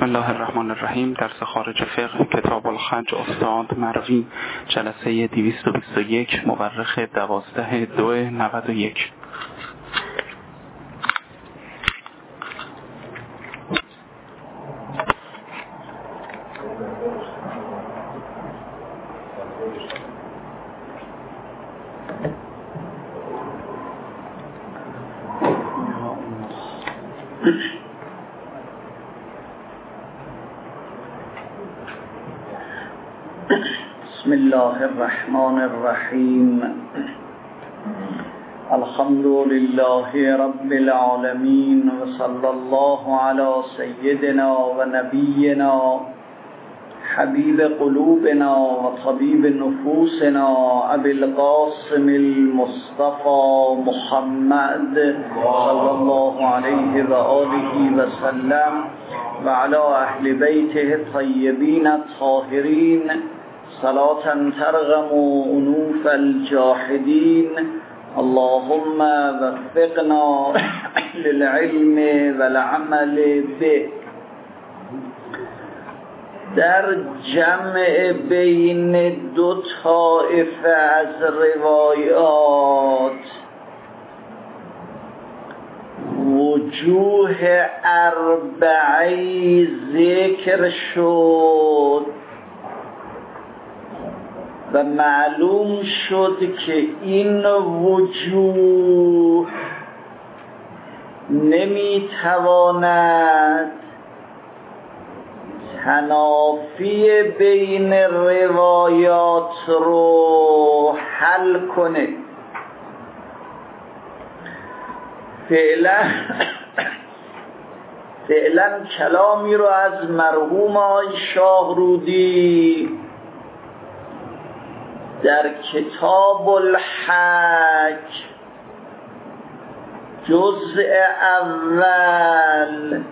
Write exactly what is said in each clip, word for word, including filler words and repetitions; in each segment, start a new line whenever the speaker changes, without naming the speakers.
بسم الله الرحمن الرحیم. درس خارج فقه کتاب الخج استاد مروی، جلسه دویست و بیست و یک، مورخ دوازده دو نود و یک.
بسم الله الرحمن الرحیم. الحمد لله رب العالمین و صلی الله علی سیدنا و نبینا حبیب قلوبنا و طبیب نفوسنا ابی القاسم المصطفى محمد صلی الله علیه و آله و سلم و علی اهل بیته الطیبین الطاهرین صلاة ترغم انوف الجاحدین. اللهم وفقنا للعلم والعمل به. در جمع بین دو طایفه از روایات وجوه اربعی ذکر شد و معلوم شد که این وجوه نمیتواند تنافی بین روایات رو حل کنه. فعلا فعلا کلامی رو از مرحوم آقای شاهرودی در کتاب الحج جزء اول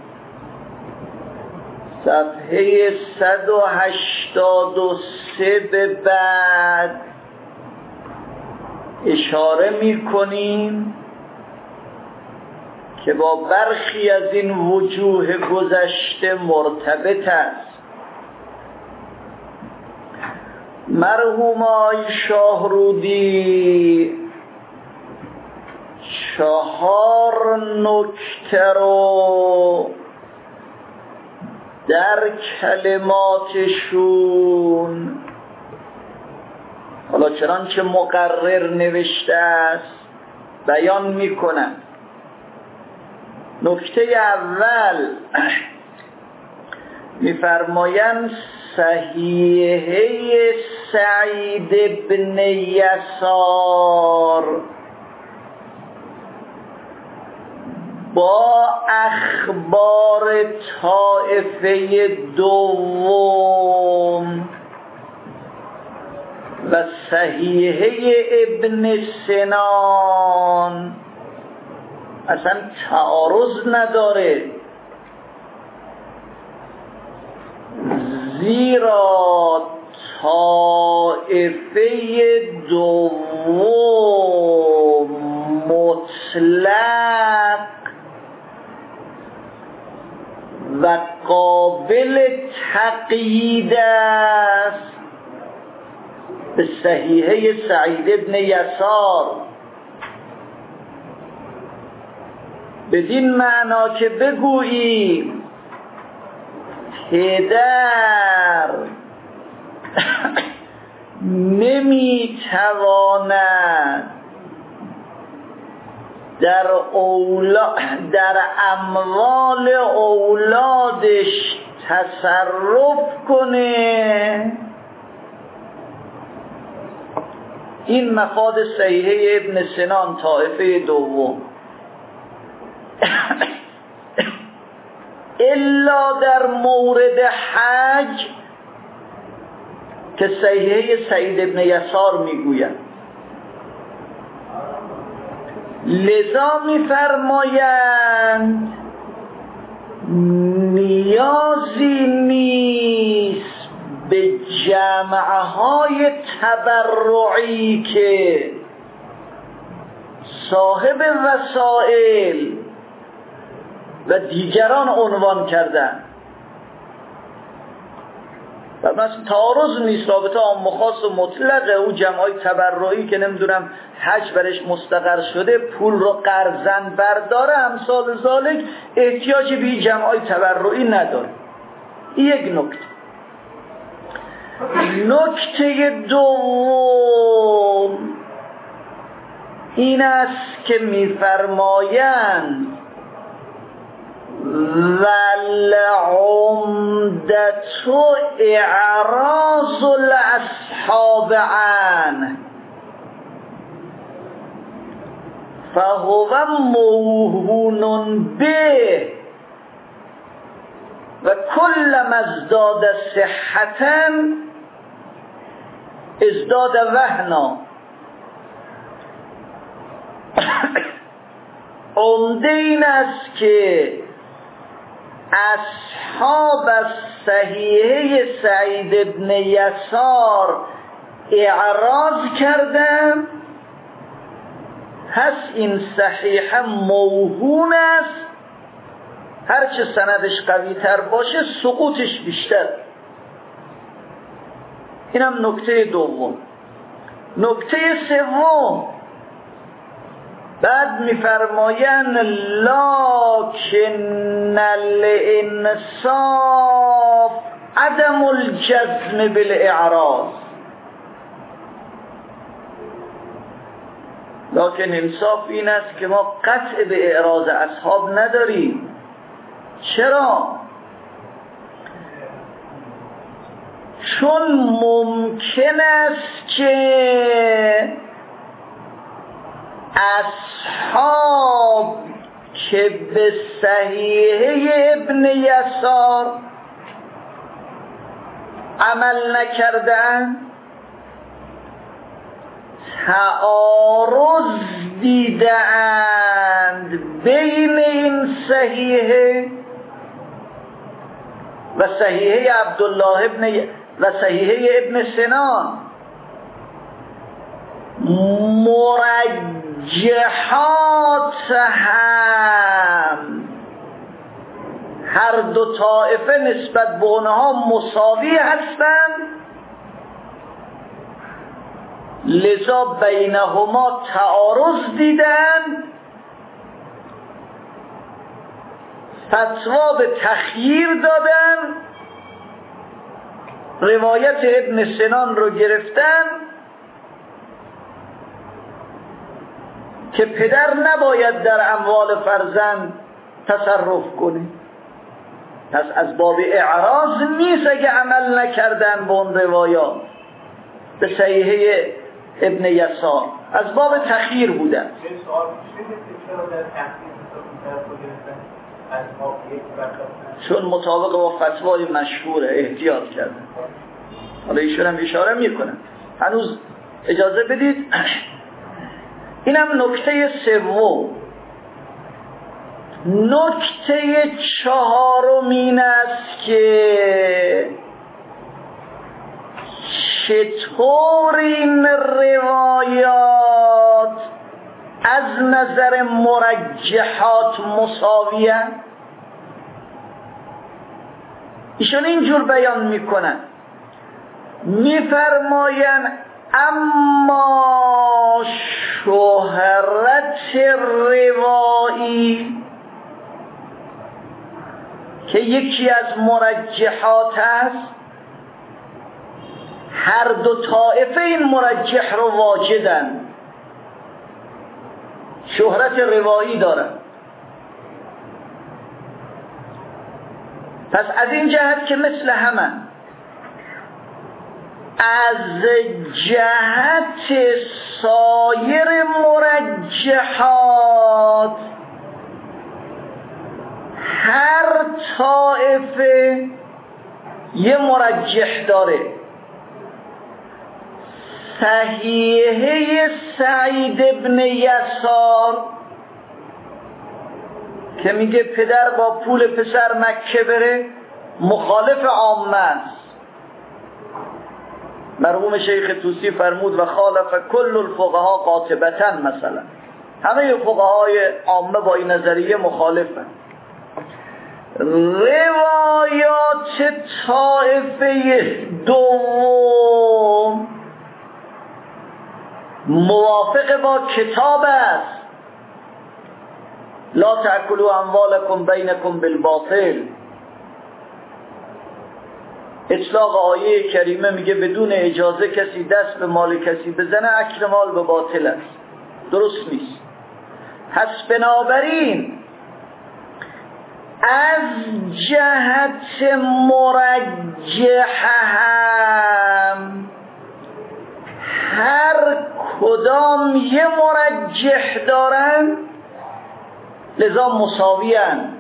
صفحه صد و هشتاد و سه به بعد اشاره می کنیم که با برخی از این وجوه گذشته مرتبط است. مرحوم آقای شاهرودی چهار نکته رو در کلماتشون، حالا چنانچه مقرر نوشته است، بیان میکنم. نکته اول میفرمایند صحیحه سعید بن یسار با اخبار طائفه دوم و صحیحه ابن سنان اصلا تعارض نداره، زیرا طائفه دوم مطلق و قابل تقیید است به صحیحه سعید بن یسار، بدین معنا که بگوییم پدر نمیتواند در اولا در اموال اولادش تصرف کنه. این مفاد صحیحه ابن سنان طائفه دوم. الا در مورد حج که صحیحه سعید ابن یسار میگوید. لذا میفرمایند نیازی نیست به جمعهای تبرعی که صاحب وسائل و دیگران عنوان کردند. و مثلا تعارض نیست، رابطه عام و خاص و مطلقه. او جمعای تبرعی که نمیدونم حج برش مستقر شده پول رو قرضن برداره امثال ذالک، احتیاجی به جمعای تبرعی نداره. یک نکته. نکته دوم این است که میفرمایند والعمدة اعراض الاصحاب عنه فهو موهون به و كلما ازداد صحة ازداد وهنا. عمده این است که اصحاب صحیحه سعید بن یسار اعراض کردن، پس این صحیحه موهون است، هرچه سندش قوی تر باشه سقوطش بیشتر. اینم نکته دوم. نکته سوم بعد میفرمایند لکن الانصاف عدم الجزم بالاعراض. لکن انصاف این است که ما قطع به اعراض اصحاب نداریم. چرا؟ چون ممکن است که اصحاب که به صحیحه ابن یسار عمل نکردن تعارض دیدند بین این صحیحه و صحیحه عبدالله ابن و صحیحه ابن سنان. مرجحات هم هر دو طائفه نسبت به اونها مساوی هستند، لذا بینهما تعارض دیدند، فتوا به تخییر دادن، روایت ابن سنان رو گرفتن که پدر نباید در اموال فرزند تصرف کنه. پس از باب اعراض نیست اگه عمل نکردن به اون روایات به صحیحه ابن یسار، از باب تخییر بودن. چون مطابق با فتوای مشهور احتیاط کردن. حالا ایشون هم اشاره میکنن. هنوز اجازه بدید اینم نکته سوم. نکته چهارم این است که چطور این روایات از نظر مرجحات مساویه. ایشون اینجور بیان میکنن، میفرماین اما شهرت روایی که یکی از مرجحات است، هر دو طائفه این مرجح رو واجدن، شهرت روایی دارن. پس از این جهت که مثل همه، از جهت سایر مرجحات هر طائفه یه مرجح داره. صحیحه سعید ابن یسار که میگه پدر با پول پسر مکه بره مخالف عامه است. مرحوم شیخ طوسی فرمود و خالف کل الفقها قاطبتا، مثلا همه فقهای عامه با این نظریه مخالفن. روایات طائفه دوم موافق با کتاب است. لا تأکلوا اموالکم بینکم بالباطل. اطلاق آیه کریمه میگه بدون اجازه کسی دست به مال کسی بزنه اکل مال به باطل است، درست نیست. پس بنابراین از جهت مرجح هم هر کدام یه مرجح دارن، لذا مساویان.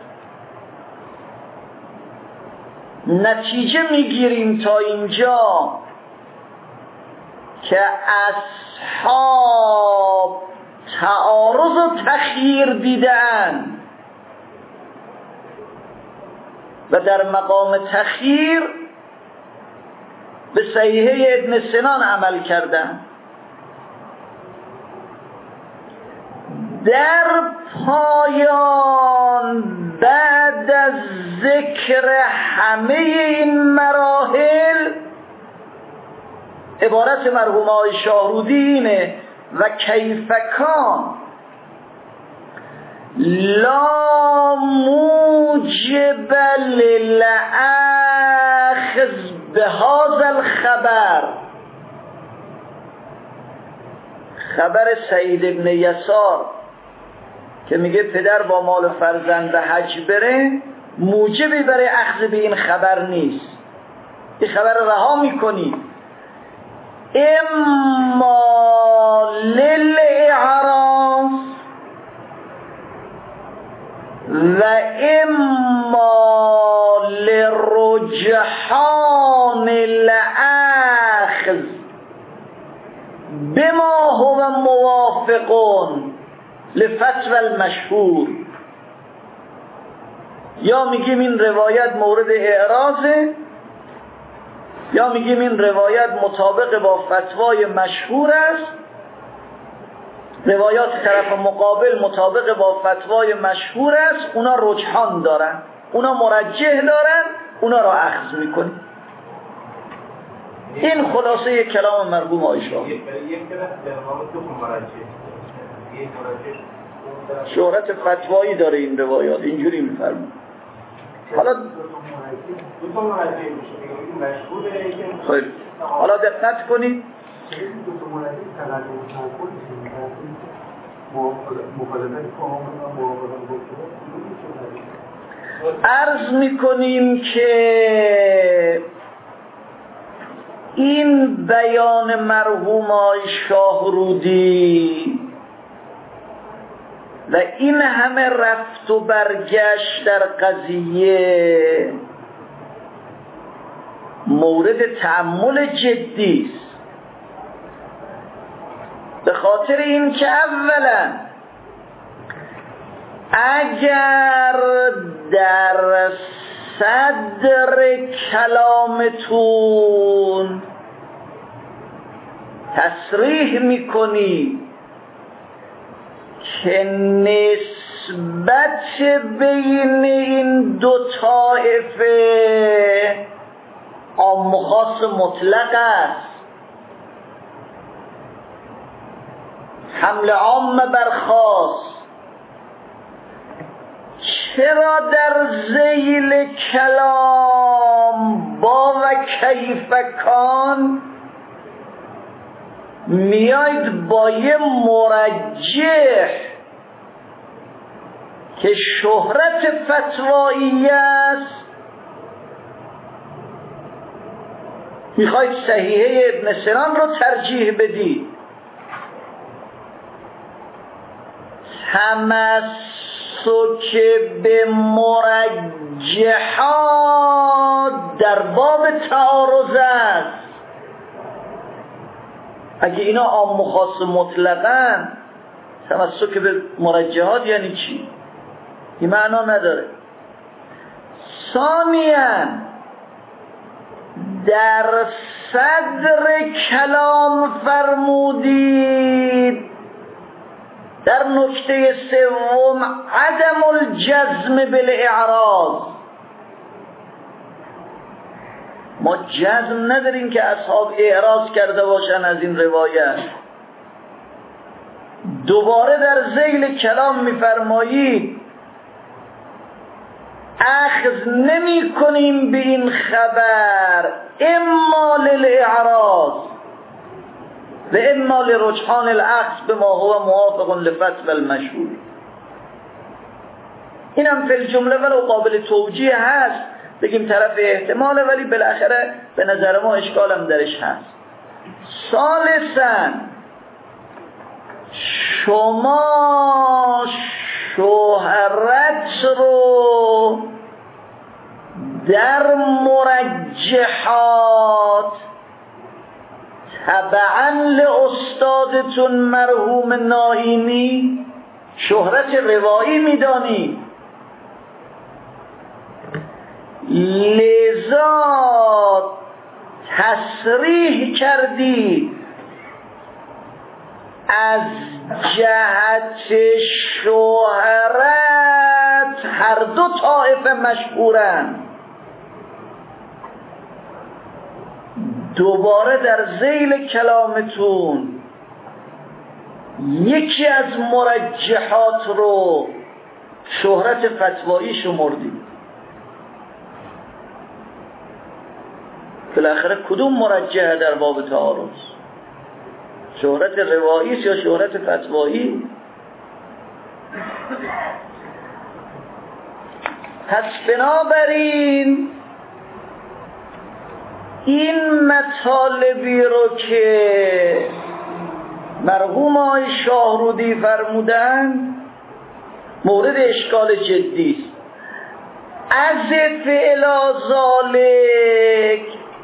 نتیجه میگیریم تا اینجا که اصحاب تعارض و تخییر دیدن و در مقام تخییر به صحیحه ابن سنان عمل کردن. در پایان بعد از ذکر همه این مراحل عبارت مرحوم آقای شاهرودی اینه: و کیفکان لا موجب للأخذ بهذا الخبر. خبر سعید ابن یسار که میگه پدر با مال فرزند به حج بره موجبی برای اخذ به این خبر نیست. این خبر رها میکنی اما للاعراض و اما لرجحان الاخذ بما هو موافقون لفتوى المشهور. یا میگیم این روایت مورد اعراضه، یا میگیم این روایت مطابق با فتوای مشهور است. روایات طرف مقابل مطابق با فتوای مشهور است، اونا رجحان دارن، اونا مرجح دارن، اونا را اخذ میکنیم. این خلاصه کلام مرحوم آقای شاهرودی. شهرت فتوایی داره این روایات، اینجوری میفرمون. حالا خیلی حالا دقت کنید. عرض میکنیم که این بیان مرحوم آقای شاهرودی و این همه رفت و برگشت در قضیه مورد تأمل جدی است، به خاطر این که اولا اگر در صدر کلامتون تصریح میکنی که نسبت بین این دو طایفه عام و خاص مطلق است، حمل عام بر خاص، چرا در ذیل کلام با و کیفکان میاید با یه مرجح که شهرت فتوایی است، میخواید صحیحه ابن سنان رو ترجیح بدید؟ تمسک به مرجحات در باب تعارض است. اگه اینا عام و خاص مطلقاً، تمسک به مرجحات یعنی چی؟ این معنا نداره. ثانیاً در صدر کلام فرمودید در نکته سوم عدم الجزم بالاعراض، ما جزم نداریم که اصحاب اعراض کرده باشن از این روایت. دوباره در ذیل کلام می‌فرمایید اخذ نمی کنیم به این خبر اما للاعراض و اما لرجحان الاخذ به ما هو موافق لفتوى المشهور. اینم فی الجمله ولو قابل توجیه هست، بگیم طرف احتماله، ولی بالاخره به نظر ما اشکالم درش هست. ثالثاً شما شهرت رو در مرجحات تبعاً لاستادتون مرحوم ناینی شهرت روایی میدانی، لذا تصریح کردی از جهت شهرت هر دو طائفه مشهورن. دوباره در ذیل کلامتون یکی از مرجحات رو شهرت فتوایی شمردید. بالاخره کدوم مرجحه در باب تعارض؟ شهرت روایی یا شهرت فتوایی؟ پس بنابراین این مطالبی رو که مرحوم آقای شاهرودی فرمودن مورد اشکال جدی است. از فعل ذالک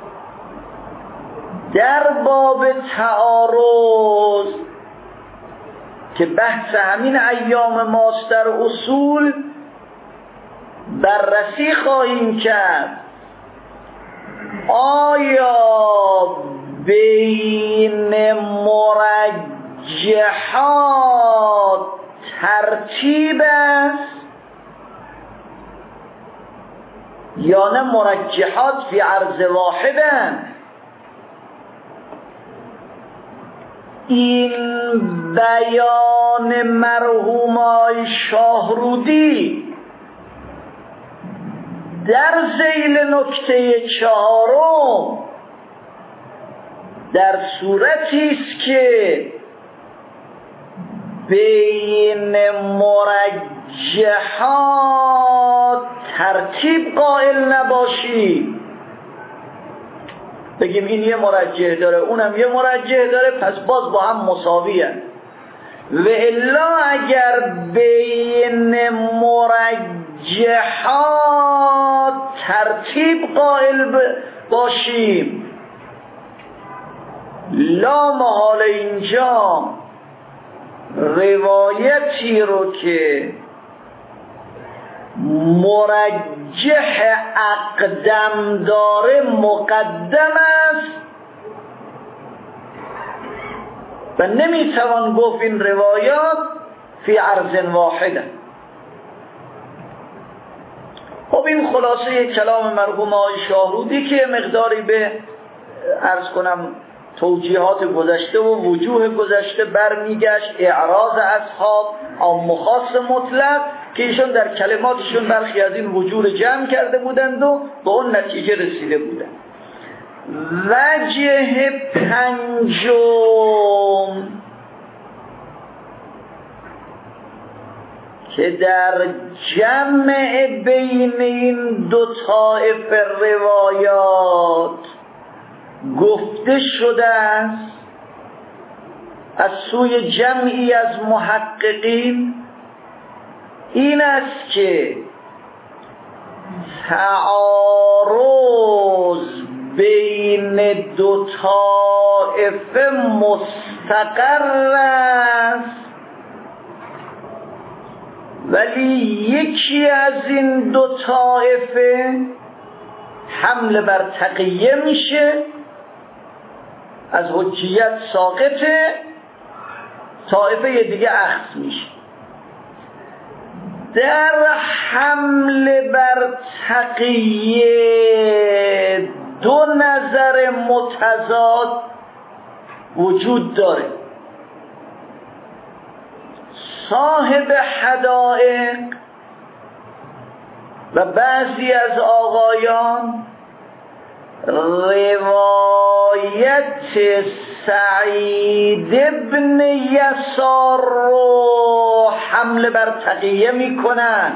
در باب تعارض که بحث همین ایام ماست در اصول بررسی خواهیم کرد آیا بین مرجحات ترتیب است یا نه مرجحات فی عرض واحدن. این بیان مرحوم آقای شاهرودی در ذیل نکته چهارم در صورتی است که بین مرجحات ترتیب قائل نباشی، بگیم این یه مرجح داره اونم یه مرجح داره پس باز با هم مساوی هست، و الا اگر بین مرجحات ترتیب قائل باشیم لا محال اینجا روایتی رو که مرجح اقدم داره مقدم است و نمیتوان گفت این روایات فی عرض واحده. خب این خلاصه کلام مرحوم آقای شاهرودی که مقداری به عرض کنم توجیهات گذشته و وجوه گذشته برمیگشت، اعراض اصحاب عام و خاص مطلق که ایشون در کلماتشون برخی از این وجوه جمع کرده بودند و به اون نتیجه رسیده بودند. وجه پنجم که در جمع بین این دو طایفه روایات گفته شده است از سوی جمعی از محققین این است که تعارض بین دو طائفه مستقر است، ولی یکی از این دو طائفه حمله بر تقیه میشه، از حجیت ساقطه، طائفه دیگه اخذ میشه. در حمله بر تقیه دو نظر متضاد وجود داره. صاحب حدائق و بعضی از آقایان روایت سعید ابن یسار رو حمله بر تقیه میکنن.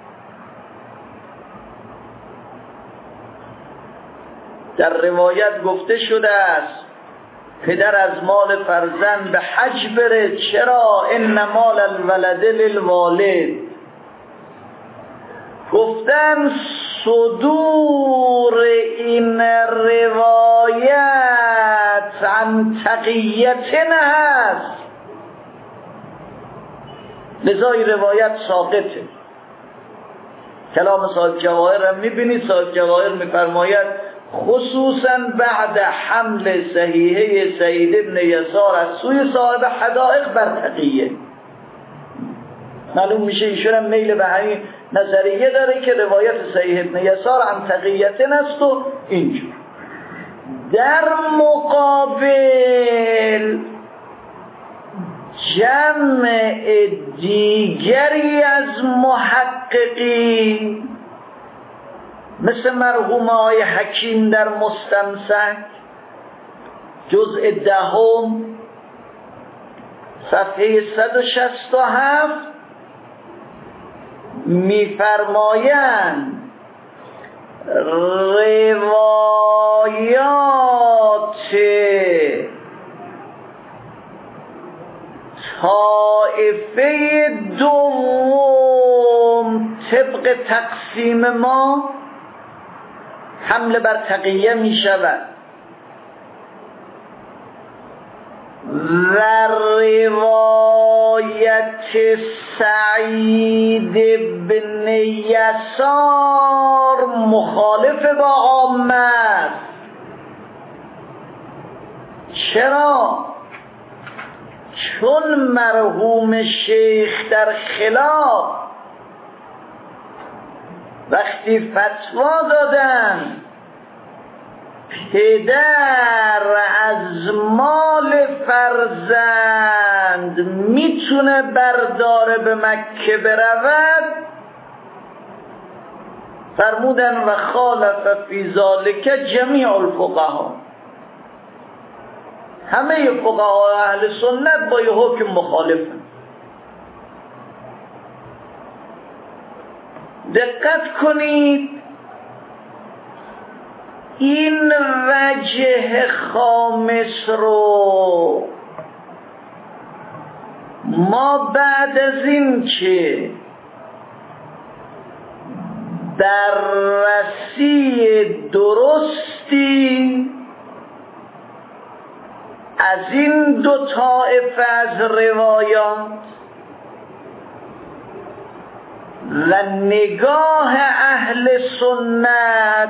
در روایت گفته شده است پدر از مال فرزند به حج بره. چرا؟ ان مال الولد للوالد. گفتن صدور این روایت عن تقیتن هست، لذا این روایت ساقطه. کلام صاحب جواهر هم میبینید، صاحب جواهر میفرماید خصوصا بعد حمل صحیحه سعید ابن یسار از سوی صاحب حدائق بر تقیه، معلوم میشه ایشون هم میل به همین نظریه داره که روایت صحیح ابن یسار عن تقیتن است و اینجور. در مقابل جمع دیگری از محققین مثل مرحوم آقای حکیم در مستمسک جزء دهم صفحه صد و شصت و هفت می‌فرمایند روایات طائفه دوم طبق تقسیم ما حمله بر تقیه می شود و روایت سعید بن یسار مخالف با عامه است. چرا؟ چون مرحوم شیخ در خلاف وقتی فتوا دادن پدر از مال فرزند میتونه برداره به مکه برود، فرمودن و خالف فی ذالک جمیع الفقها، همه فقها اهل سنت با یه حکم مخالفن. دقت کنید، این وجه خامس رو ما بعد از این که بررسی درستی از این دو طایفه از روایات و نگاه اهل سنت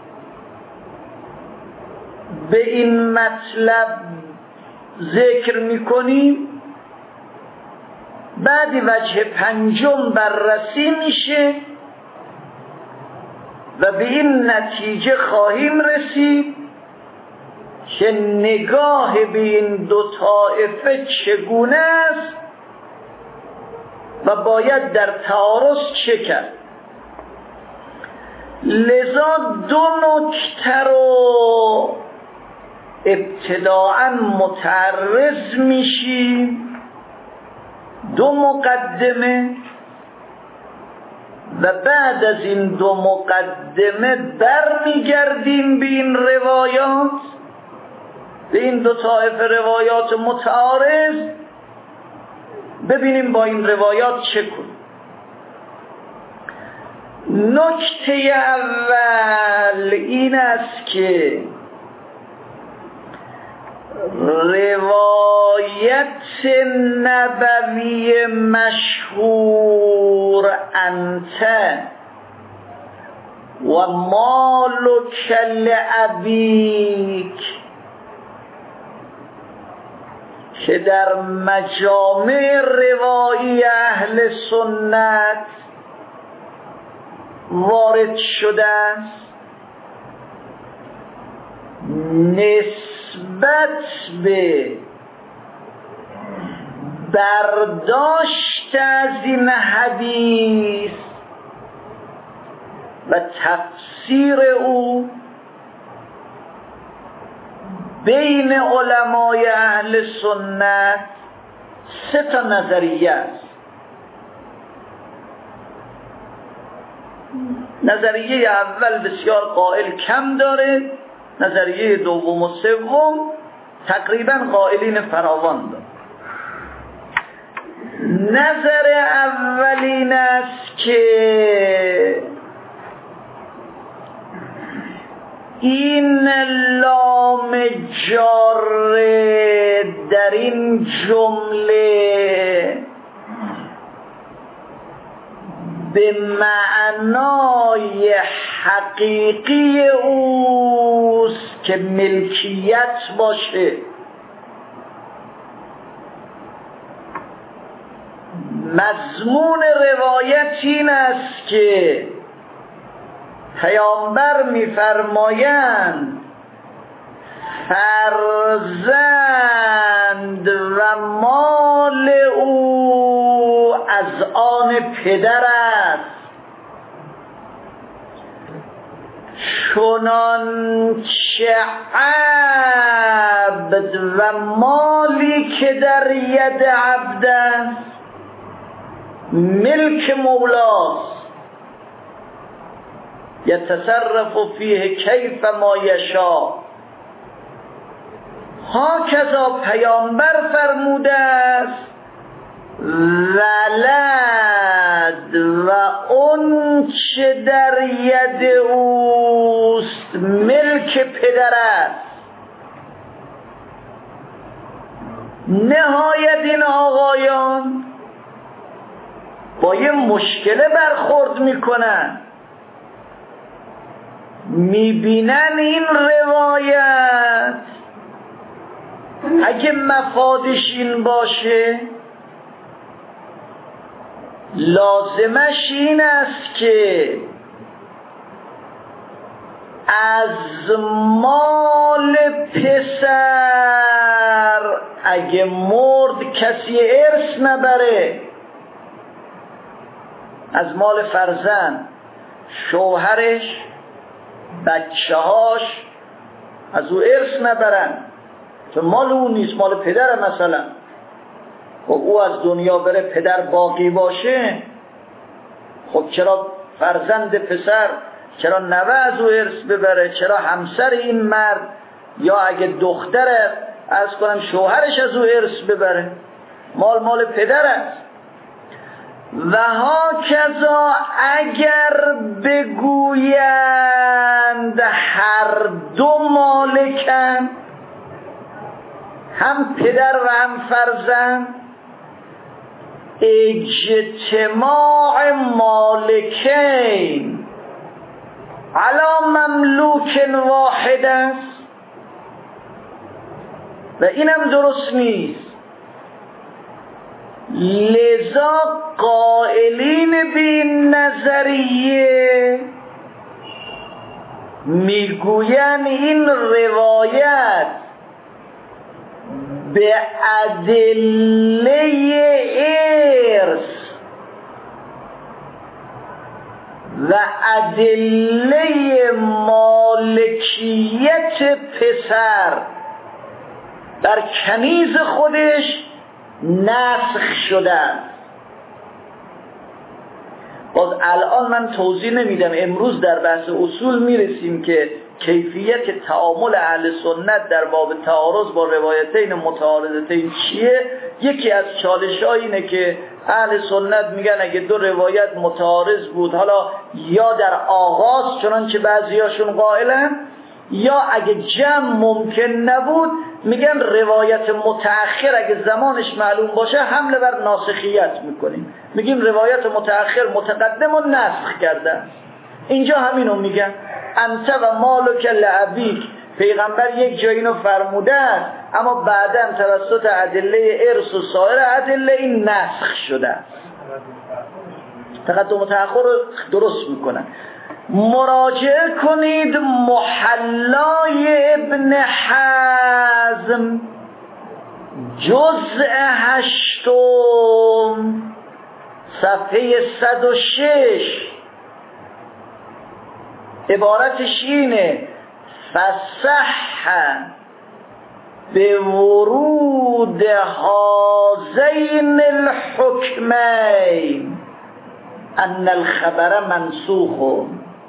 به این مطلب ذکر میکنیم، بعد وجه پنجم بررسی میشه و به این نتیجه خواهیم رسید که نگاه به این دو طایفه چگونه است و باید در تعارض چه کرد. لذا دو نکته رو ابتداءً متعرض میشیم، دو مقدمه، و بعد از این دو مقدمه برمیگردیم به این روایات، به این دو طایفه روایات متعارض، ببینیم با این روایات چه کنیم. نکته اول این است که روایت نبوی مشهور انت و مالک لابیک که در مجامع روایی اهل سنت وارد شده است، نسبت به برداشت از این حدیث و تفسیر او بین علمای اهل سنت سه تا نظریه است. نظریه اول بسیار قائل کم داره، نظریه دوم و سوم تقریبا قائلین فراوان داره. نظر اولین است که این لام جاره در این جمله به معنای حقیقی اوست که ملکیت باشه. مضمون روایت این است که پیامبر می‌فرمایند فرزند و مال او از آن پدر است، چنانچه عبد و مالی که در ید عبد است ملک مولاست، یتصرف فیه کیف ما یشاء. هاکذا پیامبر فرموده است ولد و اون چه در ید اوست ملک پدر است. نهایت این آقایان با یه مشکله برخورد میکنن، میبینن این روایت اگه مفادش این باشه لازمش این است که از مال پسر اگه مرد کسی ارث نبره، از مال فرزند شوهرش بچه‌هاش از او ارث نبرن، چون مال اون نیست، مال پدره. مثلا خب او از دنیا بره پدر باقی باشه، خب چرا فرزند پسر، چرا نوه از او ارث ببره، چرا همسر این مرد یا اگه دختره از کنم شوهرش از او ارث ببره؟ مال مال پدر است. و هاکذا اگر بگویند هر دو مالکن، هم پدر و هم فرزند، اجتماع مالکین علی مملوک واحد است و اینم درست نیست. لذا قائلین به این نظریه میگوین این روایت به ادله ارث و ادله مالکیت پسر در کنیز خودش نسخ شده است. باز الان من توضیح نمیدم، امروز در بحث اصول میرسیم که کیفیت تعامل اهل سنت در باب تعارض با روایتین متعارضتین چیه. یکی از چالش‌ها اینه که اهل سنت میگن اگه دو روایت متعارض بود، حالا یا در آغاز چنانچه بعضیاشون قائلن، یا اگه جمع ممکن نبود میگن روایت متأخر اگه زمانش معلوم باشه حمله بر ناسخیت میکنیم، میگیم روایت متأخر متقدم و نسخ کرده. اینجا همینو میگن انت و مالک لعبیک، پیغمبر یک جایی اینو فرموده است اما بعداً توسط ادله ارث و سایر ادله این نسخ شده است. تقدم و تأخر رو درست میکنن. مراجعه کنید محلای ابن حزم جزء هشتم صفحه صد و شش عبارتش اینه: فصح به ورود هذین الحکمین ان الخبر منسوخ.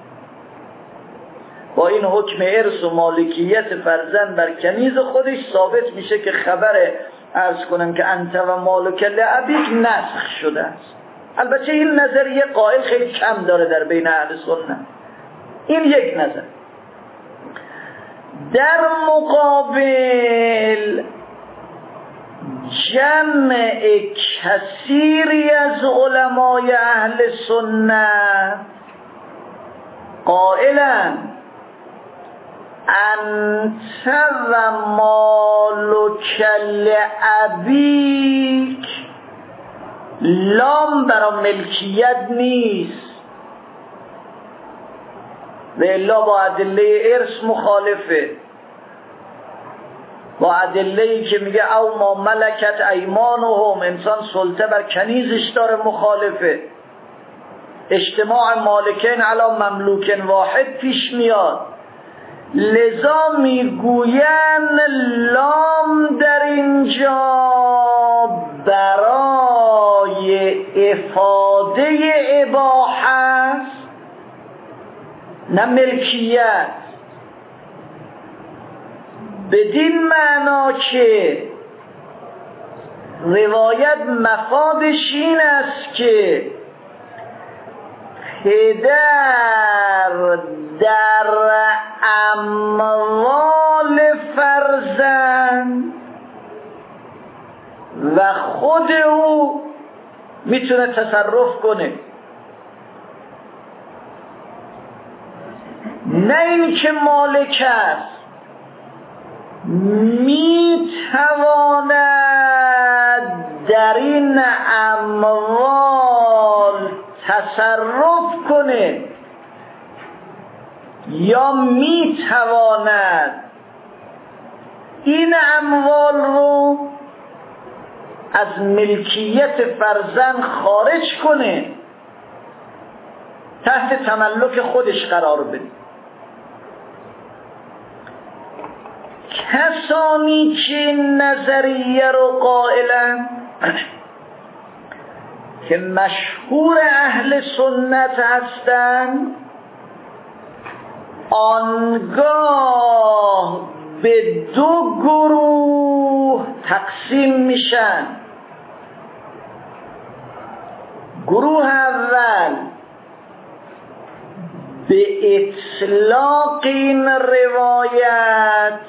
با این حکم ارث و مالکیت فرزند بر کنیز خودش ثابت میشه که خبر عرض کنم که انت و مالک لابیک نسخ شده است. البته این نظریه قائل خیلی کم داره در بین اهل سنت. این یک نظر. در مقابل جمع کثیری از علمای اهل سنت قائلن انت و مالک لابیک لام برای ملکیت نیست و الا با ادله ارث مخالفه، با ادله‌ای که میگه او ما ملکت ایمانهم، انسان سلطه بر کنیزش داره، مخالفه. اجتماع مالکین علی مملوک واحد پیش میاد، لذا میگوین لام در اینجا برای افاده اباحت نه ملکیت، بدین معنا که روایت مفادش این است که پدر در اموال فرزند و خود او میتونه تصرف کنه، نه این که مالک است میتواند در این اموال تصرف کنه یا میتواند این اموال رو از ملکیت فرزند خارج کنه، تحت تملک خودش قرار بده. کسانی که نظریه رو قائلن که مشهور اهل سنت هستند، آنگاه به دو گروه تقسیم میشن. گروه اول به اطلاق این روایت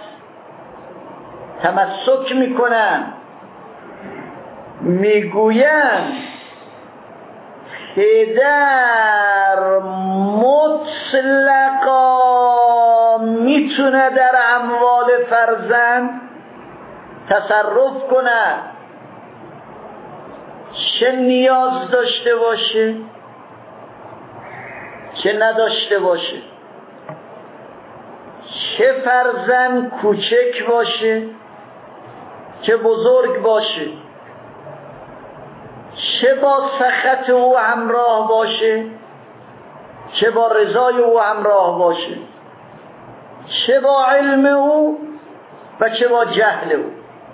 تمسک میکنن، میگویند پدر مطلقا میتونه در اموال فرزند تصرف کنه، چه نیاز داشته باشه چه نداشته باشه، چه فرزند کوچک باشه چه بزرگ باشه، چه با سخط او همراه باشه چه با رضای او همراه باشه، چه با علم او و چه با جهل او.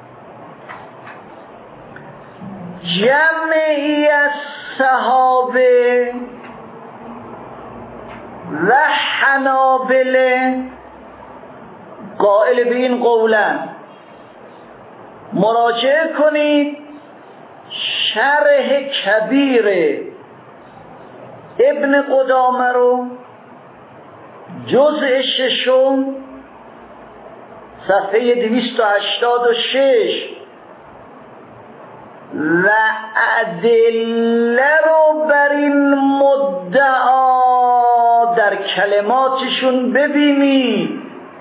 جمعی از صحابه و حنابله قائل به این قولن. مراجعه کنید شرح کبیر ابن قدامه رو، جزء ششم صفحه دویست و هشتاد و شش، و ادله رو بر این مدعا در کلماتشون ببینید.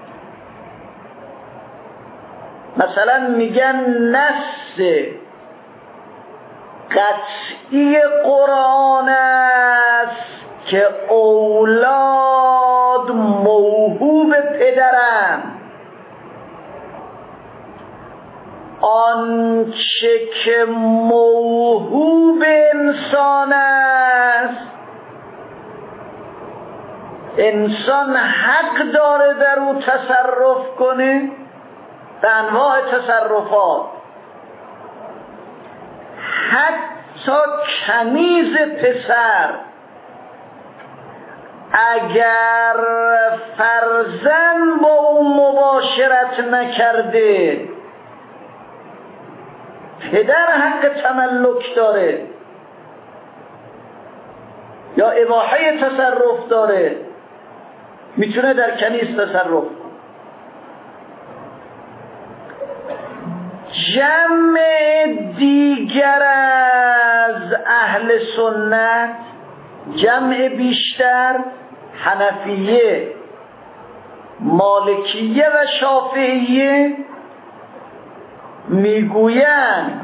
مثلا میگن نص قطعی قرآن است که اولاد موهوب پدرند، آنچه که موهوب انسان است انسان حق داره در او تصرف کنه به انواع تصرفات. حتی کنیز پسر اگر فرزند با اون مباشرت نکرده پدر حق تملک داره یا اباحه تصرف داره، میتونه در کنیز تصرف کنه. جمع دیگر از اهل سنت، جمع بیشتر حنفیه، مالکیه و شافعیه میگویند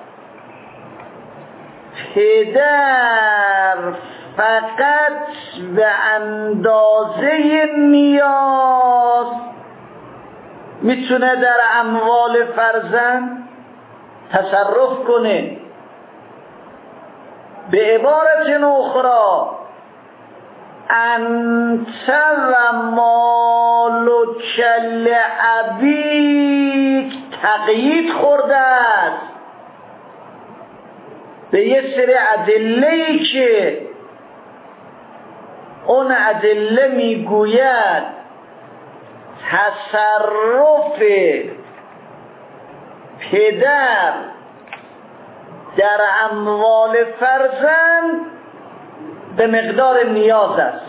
پدر فقط به اندازه نیاز میتونه در اموال فرزند تصرف کنه. به عبارت اخرى انت و مالک لابیک تقیید خورده است به یه سری ادله‌ای که اون ادله میگوید تصرف پدر در اموال فرزند به مقدار نیاز است.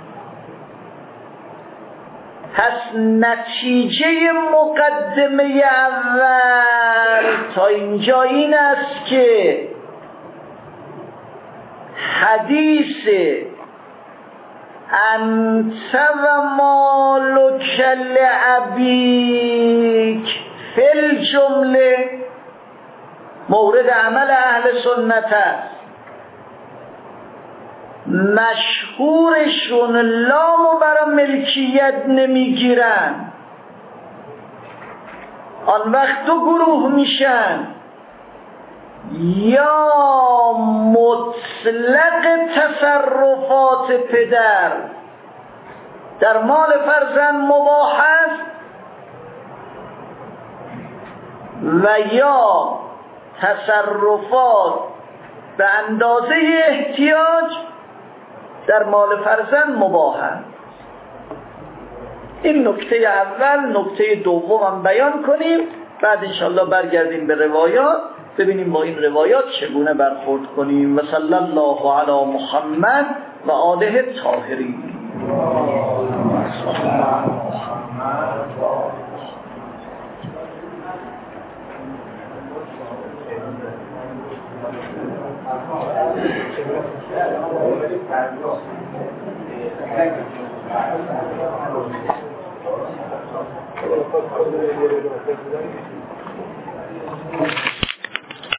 پس نتیجه مقدمه اول تا اینجا این است که حدیث انت و مالک لابیک فی الجمله مورد عمل اهل سنت است. مشهورشون لامو برای ملکیت نمیگیرن، آن وقت دو گروه میشن، یا مطلق تصرفات پدر در مال فرزند مباح است و یا تصرفات به اندازه احتیاج در مال فرزند مباح است. این نکته اول. نکته دوم بیان کنیم، بعد انشاءالله برگردیم به روایات ببینیم با این روایات چگونه برخورد کنیم. و صلی الله علی محمد و آله الطاهرین. Thank you.